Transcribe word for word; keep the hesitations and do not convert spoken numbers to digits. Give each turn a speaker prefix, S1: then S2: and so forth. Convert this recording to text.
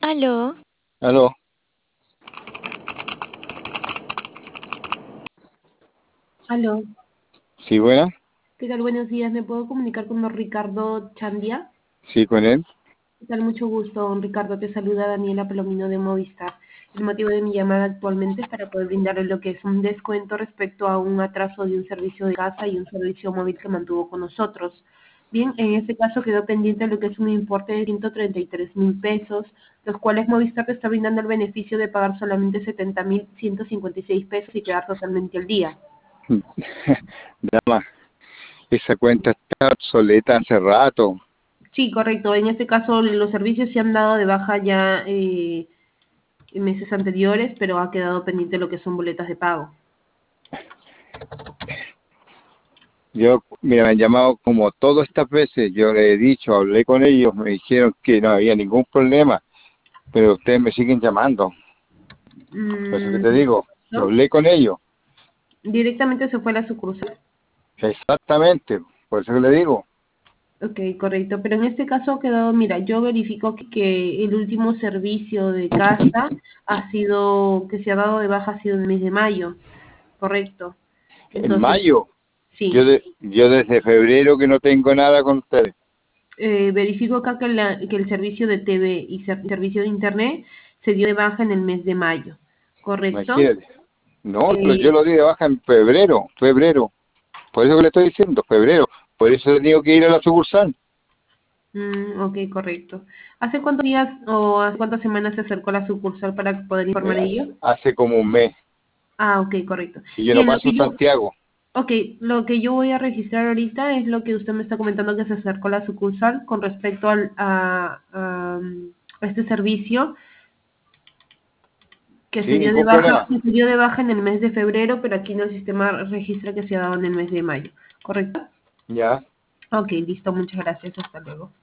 S1: Aló,
S2: Aló,
S3: Aló,
S2: sí, buena,
S3: ¿qué tal? Buenos días. ¿Me puedo comunicar con don Ricardo Chandia?
S2: sí, con él.
S3: ¿Qué tal? Mucho gusto, don Ricardo. Te saluda Daniela Palomino de Movistar. El motivo de mi llamada actualmente es para poder brindarle lo que es un descuento respecto a un atraso de un servicio de casa y un servicio móvil que mantuvo con nosotros. Bien, en este caso quedó pendiente lo que es un importe de ciento treinta y tres mil pesos, los cuales Movistar te está brindando el beneficio de pagar solamente setenta mil ciento cincuenta y seis pesos y quedar totalmente al día.
S2: Dama, esa cuenta está obsoleta hace rato.
S3: Sí, correcto. En este caso los servicios se han dado de baja ya eh, en meses anteriores, pero ha quedado pendiente lo que son boletas de pago.
S2: Yo, mira, me han llamado como todas estas veces, yo le he dicho, hablé con ellos, me dijeron que no había ningún problema, pero ustedes me siguen llamando. Por eso que
S3: Mm,
S2: te digo, yo
S3: ¿no?
S2: hablé con ellos,
S3: Directamente se fue a la sucursal.
S2: exactamente, por eso que le digo.
S3: Ok, correcto. Pero en este caso ha quedado, mira, yo verifico que, que el último servicio de casa ha sido, que se ha dado de baja ha sido en el mes de mayo. Correcto.
S2: En
S3: Entonces,
S2: mayo, yo,
S3: sí.
S2: de, yo desde febrero que no tengo nada con ustedes.
S3: Eh, verifico acá que, la- que el servicio de T V y ser- servicio de Internet se dio de baja en el mes de mayo, ¿correcto?
S2: Imagínate. No, pero yo
S3: Eh,
S2: lo di de baja en febrero, febrero. Por eso que le estoy diciendo, febrero. Por eso le digo que ir a la sucursal.
S3: mm, ok, correcto. ¿Hace cuántos días o hace cuántas semanas se acercó a la sucursal para poder informar
S2: Mira,
S3: de ello?
S2: hace como un mes
S3: Ah, ok, correcto.
S2: y yo no
S3: Bien, lo
S2: paso
S3: que
S2: en
S3: yo,
S2: Santiago.
S3: ok, lo que yo voy a registrar ahorita es lo que usted me está comentando que se acercó a la sucursal con respecto al, a, a, a este servicio que se
S2: Sí,
S3: dio de
S2: ningún
S3: baja,
S2: problema.
S3: que se dio de baja en el mes de febrero, pero aquí en el sistema registra que se ha dado en el mes de mayo, ¿correcto?
S2: Ya.
S3: Ok, listo, muchas gracias, hasta luego.